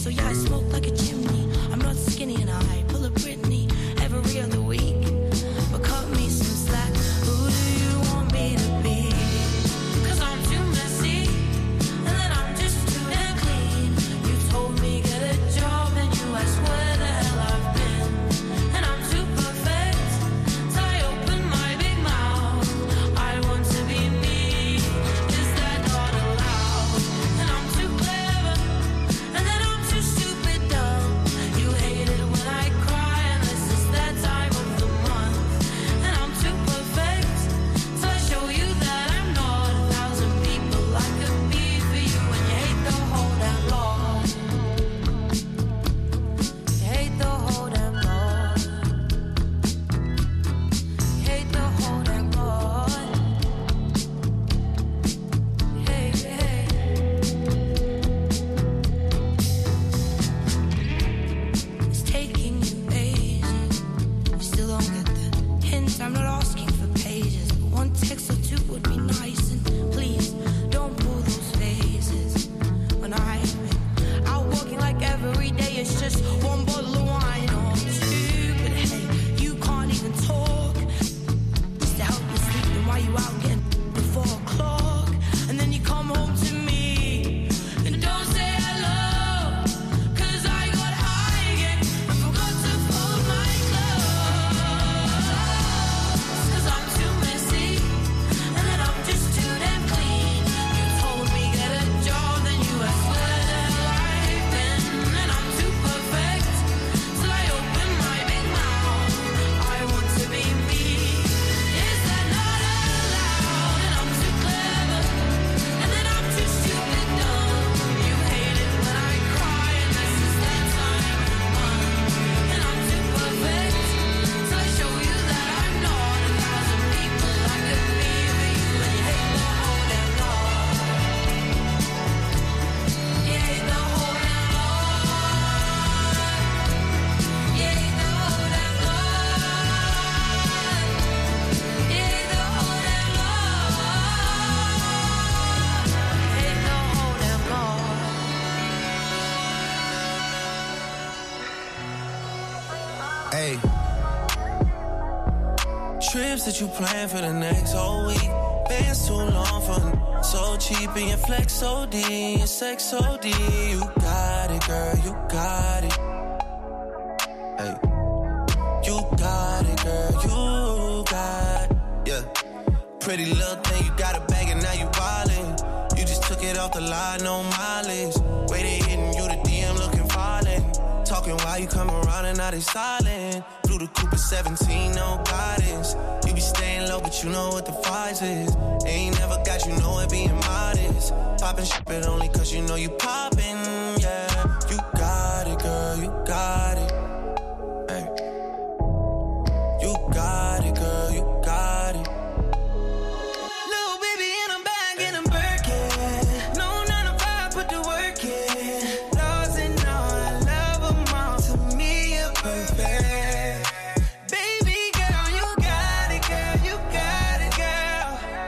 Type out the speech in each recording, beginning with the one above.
So yeah, I smoke like a chimney. I'm not skinny and I pull a Britney every other week. But cut me some slack. Who do you want me to be? 'Cause I'm too messy, and then I'm just too damn clean. You told me get a job, and you asked where the hell I've been. And I'm too perfect, so I open my big mouth. I want to be me. Is that not allowed? And I'm too clever, and then I'm too stupid dumb. You hate it when I cry, and this is that time of the month. And I'm too perfect, so I show you that I'm not 1,000 people I could be for you. And you hate the whole damn lot. You hate the whole damn lot. You hate the whole damn lot. Hey, hey. It's taking you ages. You still don't get the hint. I'm not asking for pages, but one text or two would be nice. And please don't pull those faces when I'm out walking like every day. It's just one bottle of wine or two. But hey, you can't even talk. Just to help you sleep, then why you out getting before 4 o'clock? And then you come home to me and don't say hello. 'Cause I got high again and forgot to fold my clothes. 'Cause I'm too messy, and then I'm just too damn clean. You told me get a job, then you asked where the hell I've been. And I'm too perfect, so I open my big mouth. I want to be me. Is that not allowed? And I'm too clever, and then I'm too stupid dumb. You hate it when I cry, and this is that time of the month. And I'm too perfect, so I show you that I'm not 1,000 people I could be for you. And you hate the whole damn lot. You hate the whole damn lot. You hate the whole damn lot. You hate the whole damn lot. You hate the whole damn lot. Hey. Trips that you plan for the next whole week. Bands too long for so cheap and your flex OD, your sex OD. You got it, girl, you got it. Hey. You got it, girl, you got it. Yeah. Pretty little thing, you got a bag and now you wildin'. You just took it off the line, no mileage. Waiting, hitting you the DM looking violent. Talking while you come around and now they silent. Flew the Cooper 17, no guidance. You be staying low, but you know what the price is. Ain't never got you know it being modest. Poppin' shit, but only 'cause you know you poppin', yeah. You got it, girl, you got it. Hey. You got it, girl, you got it. Little baby in a bag in a Birkin. No 9 to 5, put the work in. Lost and all, I love them all. To me, you're perfect. Baby girl, you got it, girl. You got it, girl.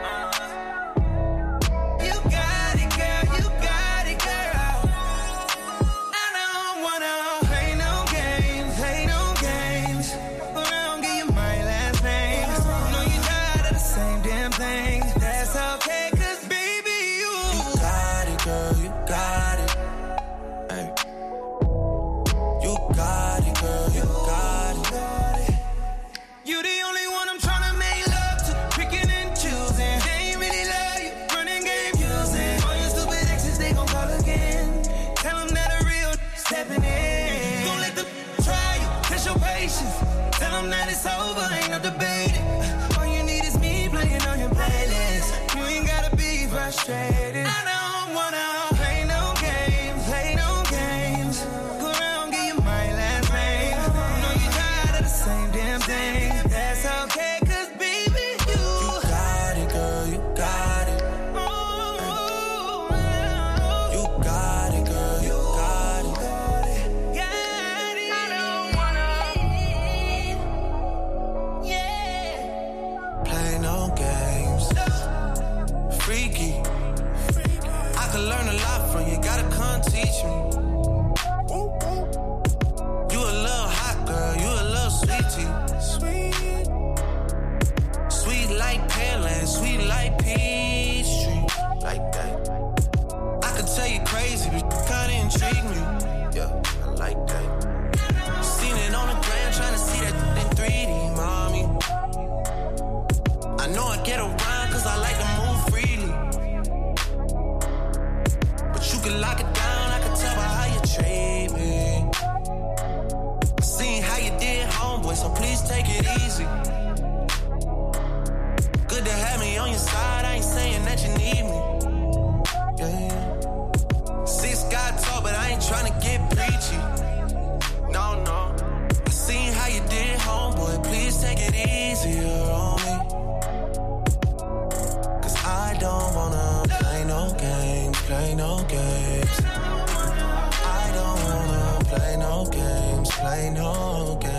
You got it, girl. You got it, girl. I don't wanna play no games, play no games. Around, give you my last name. Know you tired of the same damn thing. That's okay, 'cause baby, you Got it, girl, you got it. Hey. You got it, girl, you got it. You the only one I'm tryna make love to, picking and choosing. They ain't really love you, running game using. All your stupid exes, they gon' call again. Tell them that a real stepping in. Don't let them try you, test your patience. Tell them that it's over, ain't no debating. All you need is me playing on your playlist. You ain't gotta be frustrated. I don't wanna play no games, play no games. Go around, give you my last name. Know you tired of the same damn thing. That's okay, 'cause baby, you Got it, girl, you got it. You got it, girl, you got it. got it. I don't wanna, yeah. so please take it easy. Good to have me on your side, I ain't saying that you need me. Yeah. 6 got tall, but I ain't tryna get preachy. No, no. I seen how you did, homeboy, please take it easier on me. Cause I don't wanna play no games, play no games. I don't wanna play no games, play no games.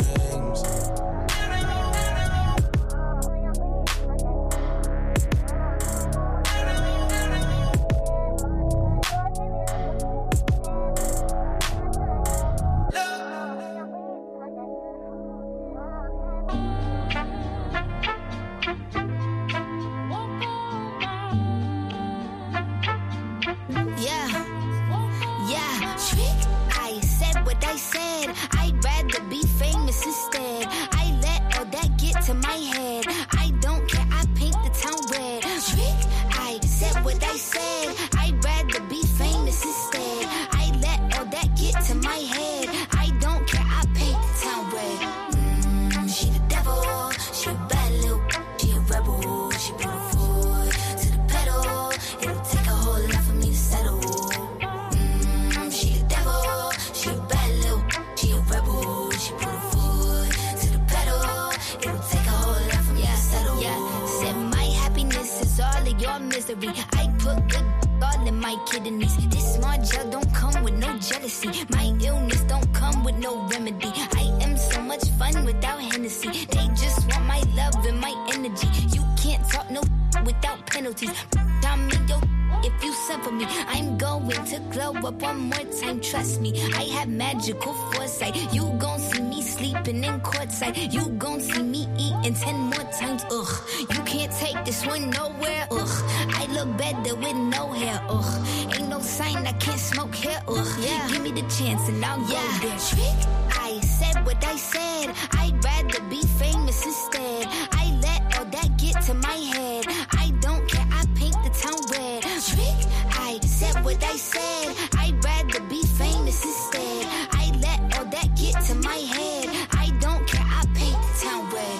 I put good all in my kidneys. This small gel don't come with no jealousy. My illness don't come with no remedy. I am so much fun without Hennessy. They just want my love and my energy. You can't talk no without penalties. I'm in your if you send for me. I'm going to glow up one more time, trust me. I have magical foresight. You gon' see me sleeping in courtside. You gon' see me eating 10 more times, ugh. You can't take this one nowhere, ugh. I look better with no hair, ugh. Ain't no sign I can't smoke here, ugh. Yeah. Give me the chance and I'll go there. Trick, I said what I said. I'd rather be famous instead. I let all that get to my head. I don't care, I paint the town red. Trick, I said what I said. I'd rather be famous instead. I let all that get to my head. I don't care, I paint the town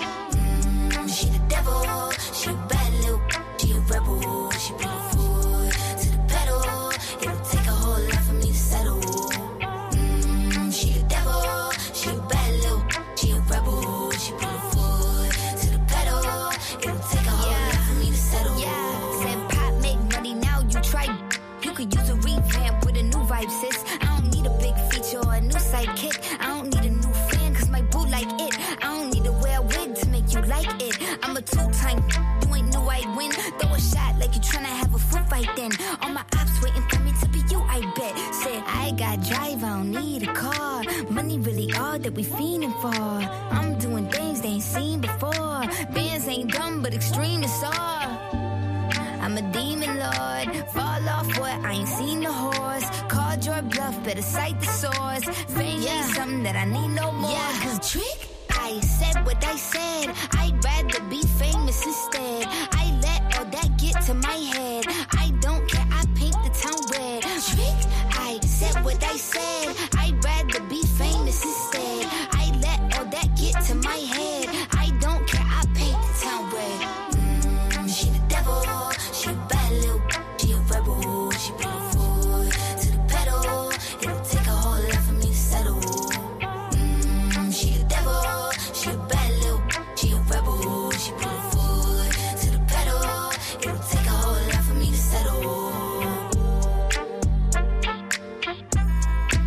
red. She the devil, she a bad little, she a rebel. She put her foot to the pedal. It'll take a whole lot for me to settle. She the devil, she a bad little, she a rebel. She put her foot to the pedal. It'll take a whole lot for me to settle. Yeah, said pop make money now. You try, you could use a revamp with a new vibe, sis. I don't need a big feature or a new sidekick. I don't need a new fan, cause my boo like it. I don't need to wear a wig to make you like it. I'm a two-time, you ain't knew I'd win. Throw a shot like you tryna have a foot fight then. All my ops waiting for me to be you, I bet. Said, I got drive, I don't need a car. Money really all that we fiending for. I'm doing things they ain't seen before. Bands ain't dumb, but extreme is all. I'm a demon lord. Fall off what? I ain't seen the horse. Called your bluff, better cite the source. Fame ain't something that I need no more. Yeah, cause trick, I said what I said. I'd rather be famous instead. I let all that get to my head. I don't care, I paint the town red. Trick, I said what I said. I'd rather be famous instead. I let all that get to my head. I don't care, I paint the town red. She the devil, she a bad little, she a rebel. She put her foot to the pedal. It'll take a whole lot for me to settle. She the devil, she a bad little, she a rebel. She put her foot to the pedal. It'll take a whole lot for me to settle.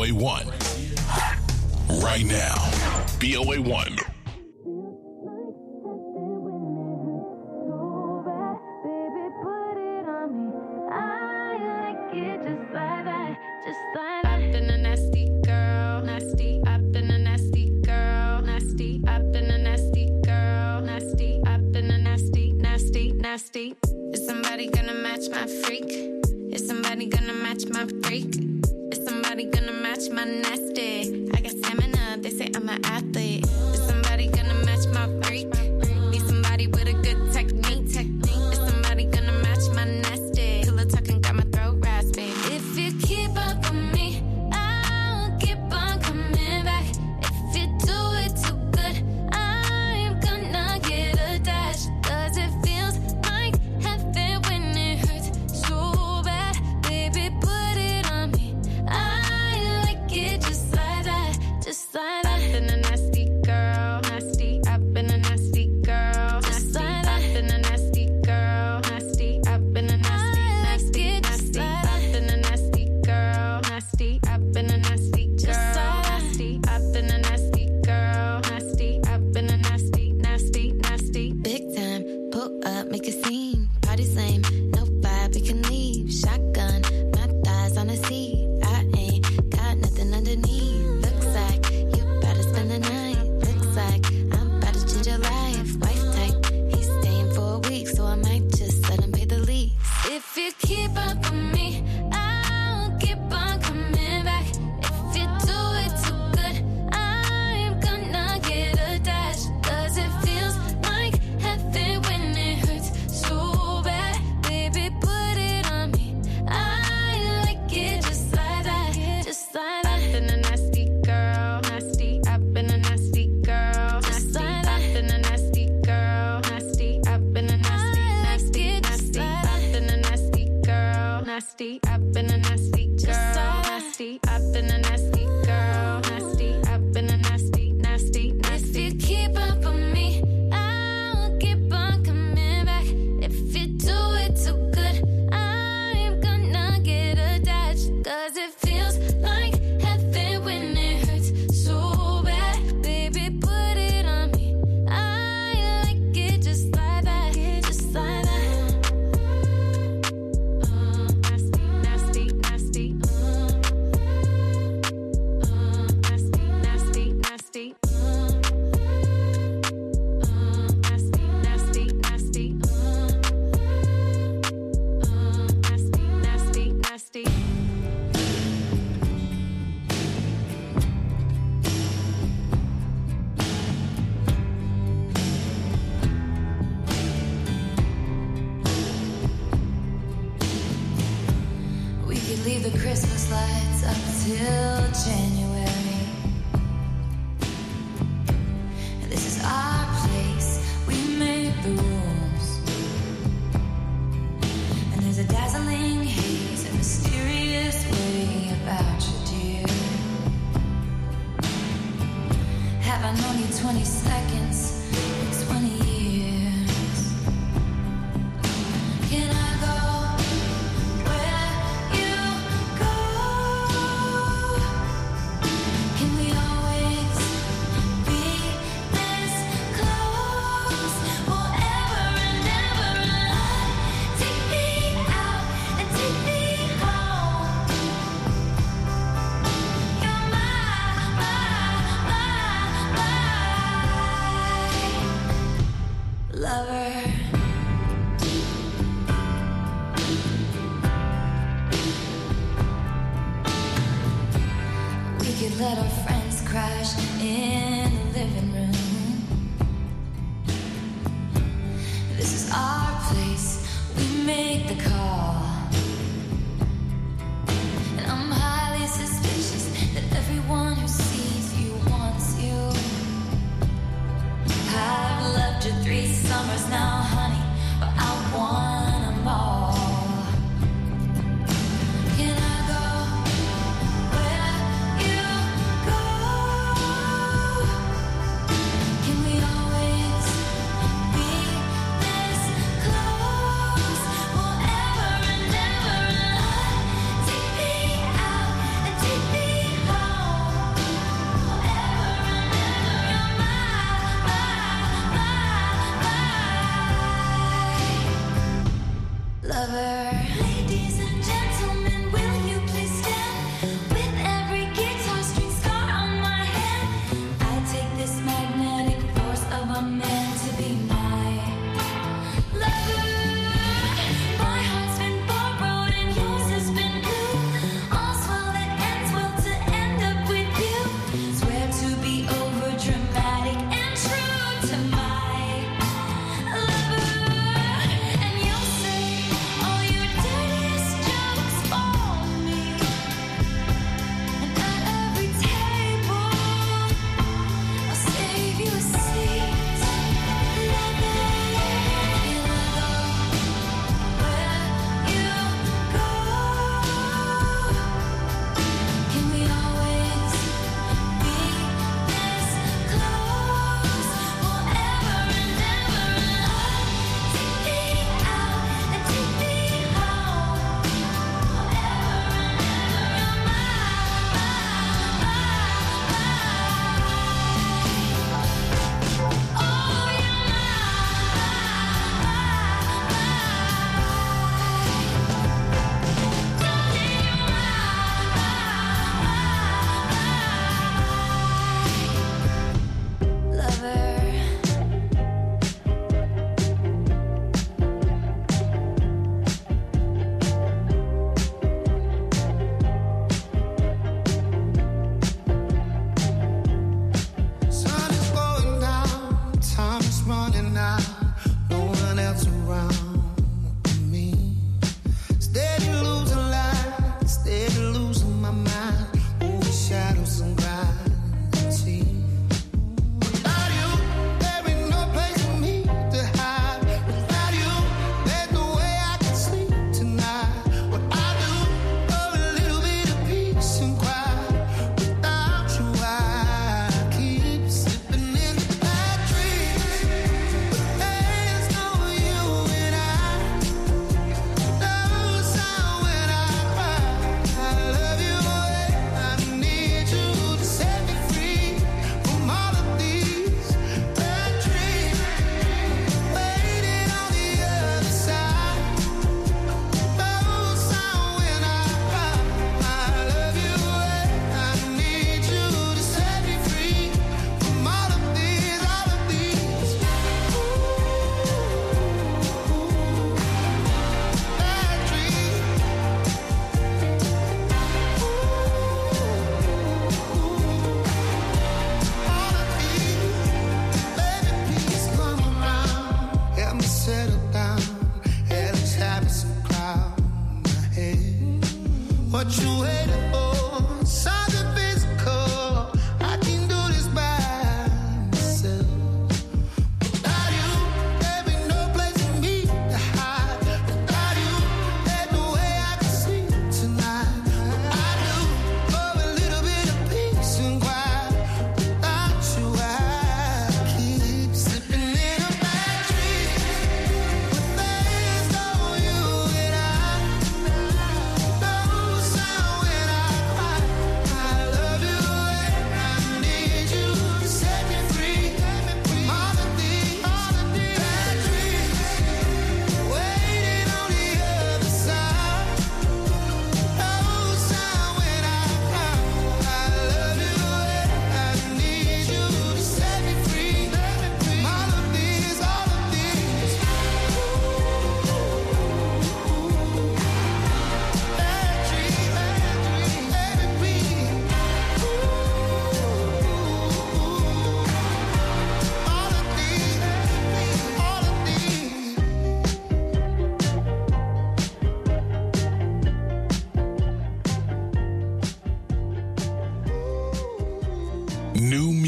BOA1. Right now. BOA1. Is somebody gonna match my freak? Is somebody gonna match my freak? Is somebody gonna match my nasty? I got stamina, they say I'm an athlete. Is somebody gonna match my freak? Need somebody with a good technique. Is somebody gonna match my nasty? Pillow talking got my throat raspy. If you keep up with me, I'll keep on coming back. If you do it too good, I'm gonna get attached. Does it feels like heaven when it hurts so bad? Baby, put it on me. I like it just like that, just like that. I've been a nasty girl, nasty. I've been a nasty girl, nasty. I've been a nasty girl, nasty. I've been a nasty, nasty. I've been a nasty girl, nasty. I've been a nasty girl, nasty. I've been a nasty girl, nasty. I've been a nasty, nasty, nasty. Big time, pull up, make a scene. Party's lame, no vibe, we can leave. Shotgun, my thighs on the seat. I ain't got nothing underneath. Looks like you about to spend the night. Looks like I'm about to change your life. Wife type, he's staying for a week, so I might just let him pay the lease. If you keep up with me, I'll keep on coming back. If you do it too good, I'm gonna get attached. Cause it feels like heaven when it hurts so bad. Baby, put it on me. I like it just like that, just like that. I've been a nasty girl, nasty. I've been a nasty girl, nasty. I've been a nasty girl, nasty. I've been a nasty, nasty, nasty. I've been a nasty girl, nasty. I've been a nasty girl, nasty. I've been a nasty girl, nasty. I've been a nasty, nasty, nasty. If you keep up with me, I'll keep on coming back. If you do it too good, I'm gonna get attached. Cause it feels like heaven when it hurts so bad. Baby, put it on me. I like it just like that, just like that. Nasty, nasty, nasty. Nasty, nasty, nasty. Nasty, nasty, nasty. Nasty, nasty, nasty. We could leave the Christmas lights up till January. And this is our place, we made the rules. And there's a dazzling haze, a mysterious way about you, dear. Have I known you 20 seconds or 20 years? Can I go where you go? Can we always be this close? Forever and ever and take me out and take me home. You're my lover. We could let our friends crash in the living room. This is our place, we make the call. And I'm highly suspicious that everyone who sees you wants you. I've loved you 3 summers now, honey, but I want them all. Can I go where you go?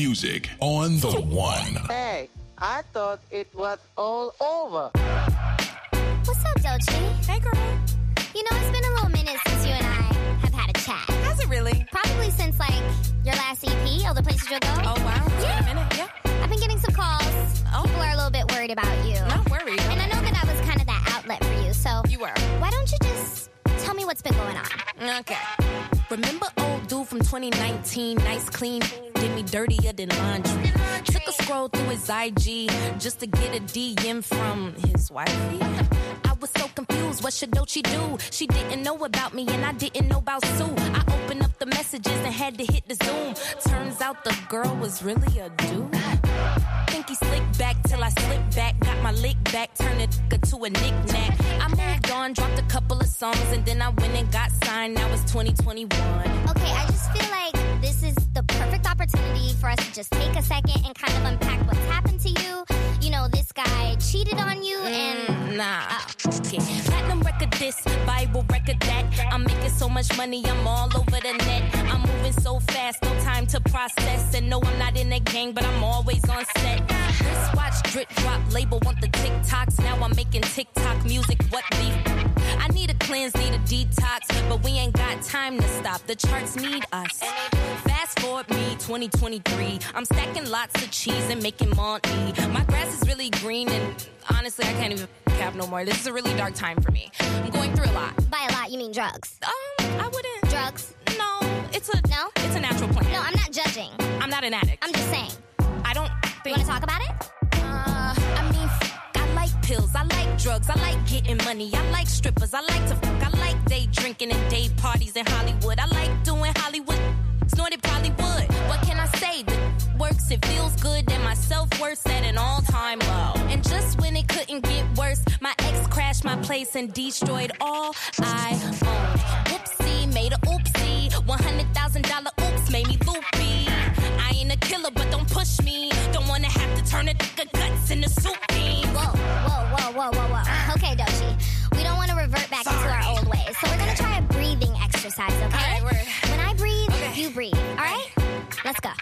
music on The One. Hey, I thought it was all over. What's up, Doechii? Hey, girl. You know, it's been a little minute since you and I have had a chat. Has it really? Probably since, like, your last EP, All the Places You'll Go. Oh, wow. It's Yeah. been a minute. Yeah. I've been getting some calls. Oh. People are a little bit worried about you. Not worried. And I know that I was kind of that outlet for you, so... You were. Why don't you just tell me what's been going on? Okay. Remember old dude from 2019, nice clean, did me dirtier than laundry. Took a scroll through his IG just to get a DM from his wifey. I was so confused, what should Doechii do? She didn't know about me and I didn't know about Sue. I opened up the messages and had to hit the Zoom. Turns out the girl was really a dude. Think he slicked back till I slipped back. Got my lick back, turned it to a knick-knack. I moved on, dropped a couple of songs, and then I went and got signed. Now it's 2021. Okay, I just feel like this is the perfect opportunity for us to just take a second and kind of unpack what's happened to you. You know, this guy cheated on you and... Nah. Okay. Platinum record this, Bible record that. I'm making so much money, I'm all over the net. I'm moving so fast, no time to process. And no, I'm not in a gang, but I'm always on set. Wristwatch, drip drop, label want the TikToks. Now I'm making TikTok music, what beef? I need a cleanse, need a detox, but we ain't got time to stop. The charts need us. Fast forward me, 2023. I'm stacking lots of cheese and making money. My grass is really green and honestly, I can't even cap no more. This is a really dark time for me. I'm going through a lot. By a lot, you mean drugs? I wouldn't. Drugs? No, it's No? It's a natural plan. No, I'm not judging. I'm not an addict. I'm just saying. I don't You think. want to talk about it? I mean, I like pills, I like drugs, I like getting money, I like strippers, I like to fuck, I like day drinking and day parties in Hollywood. I like doing Hollywood, snorted probably would. What can I say? That works, it feels good, and my self-worth at an all-time low. And just when it couldn't get worse, my ex crashed my place and destroyed all I owned. Whoopsie, made a oopsie, $100,000 oops made me loopy. I ain't a killer, but don't push me. Don't wanna have to turn a nigga guts into soup beans. Whoa. Okay, Doechii. We don't want to revert back into our old ways, so we're going to try a breathing exercise, okay? All right, when I breathe, Okay. you breathe, all right? Let's go.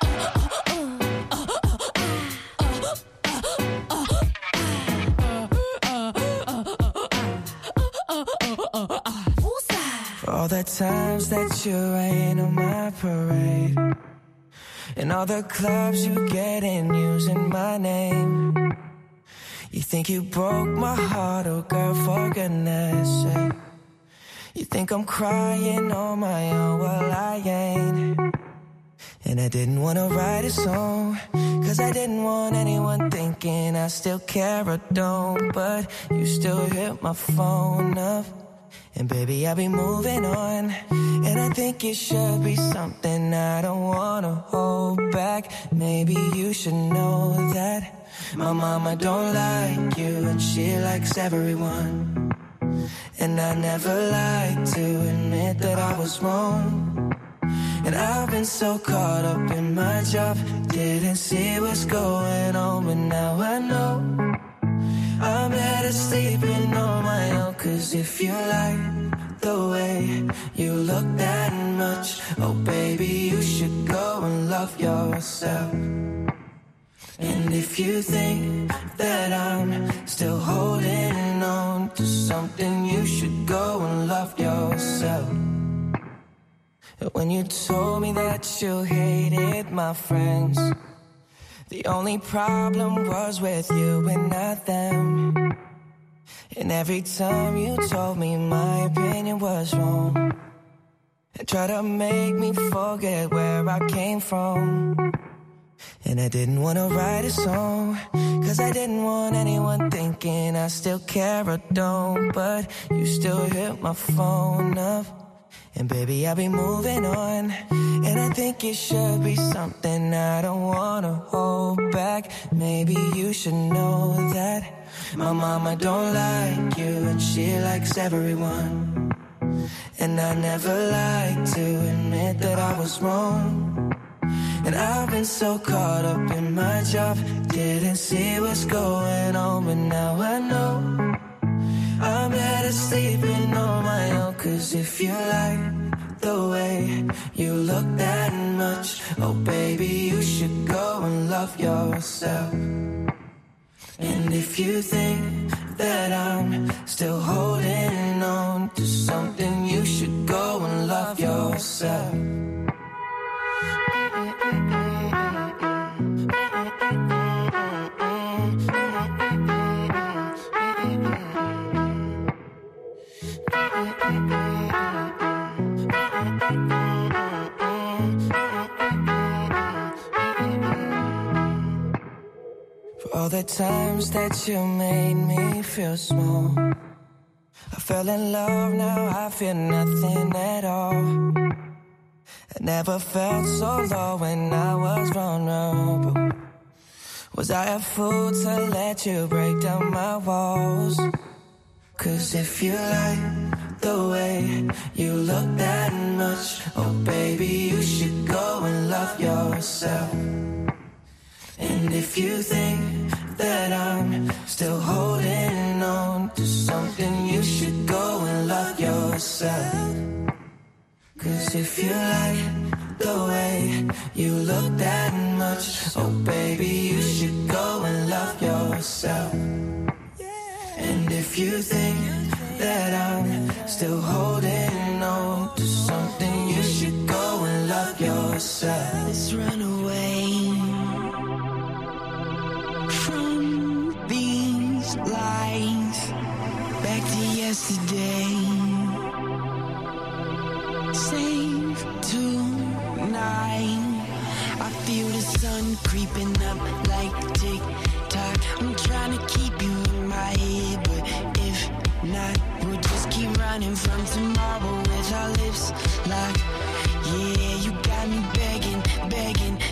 For all the times that you rain on my parade, and all the clubs you get in using my name. You think you broke my heart, oh girl, for goodness sake. You think I'm crying on my own, well I ain't. And I didn't want to write a song, cause I didn't want anyone thinking I still care or don't. But you still hit my phone up, and baby, I'll be moving on. And I think it should be something I don't wanna hold back. Maybe you should know that my mama don't like you, and she likes everyone. And I never like to admit that I was wrong. And I've been so caught up in my job, didn't see what's going on, but now I know I'm better sleeping on my own. Cause if you like the way you look that much, oh baby, you should go and love yourself. And if you think that I'm still holding on to something, you should go and love yourself. When you told me that you hated my friends, the only problem was with you and not them. And every time you told me my opinion was wrong, and tried to make me forget where I came from. And I didn't want to write a song, cause I didn't want anyone thinking I still care or don't. But you still hit my phone up, and baby, I'll be moving on. And I think it should be something I don't wanna hold back. Maybe you should know that my mama don't like you, and she likes everyone. And I never like to admit that I was wrong. And I've been so caught up in my job, didn't see what's going on, but now I know I'm better sleeping on my own. Cause if you like the way you look that much, oh baby, you should love yourself. And if you think that I'm still holding on to something, you should go and love yourself. All the times that you made me feel small, I fell in love, now I feel nothing at all. I never felt so low when I was vulnerable. Was I a fool to let you break down my walls? Cause if you like the way you look that much, oh baby, you should go and love yourself. And if you think that I'm still holding on to something, you should go and love yourself. Cause if you like the way you look that much, oh baby, you should go and love yourself. And if you think that I'm still holding on to something, you should go and love yourself. Let's run away from these lies, back to yesterday. Save tonight. I feel the sun creeping up like tick-tock. I'm trying to keep you in my head, but if not, we'll just keep running from tomorrow with our lips locked. Yeah, you got me begging, begging,